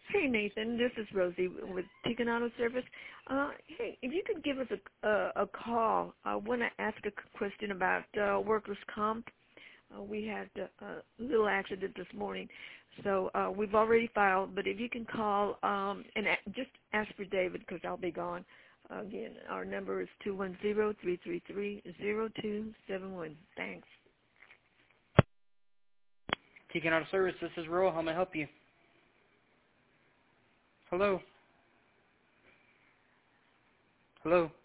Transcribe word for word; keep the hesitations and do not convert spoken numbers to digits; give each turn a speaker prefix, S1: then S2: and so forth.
S1: Hey, Nathan. This is Rosie with Tican Auto Service. Uh, hey, if you could give us a, a, a call, I want to ask a question about uh, workers' comp. Uh, we had uh, a little accident this morning, so uh, we've already filed, but if you can call um, and a- just ask for David because I'll be gone. Again, our number is two one zero, three three three, zero two seven one. Thanks.
S2: Tican Auto Service, this is Roy. How may I help you? Hello? Hello?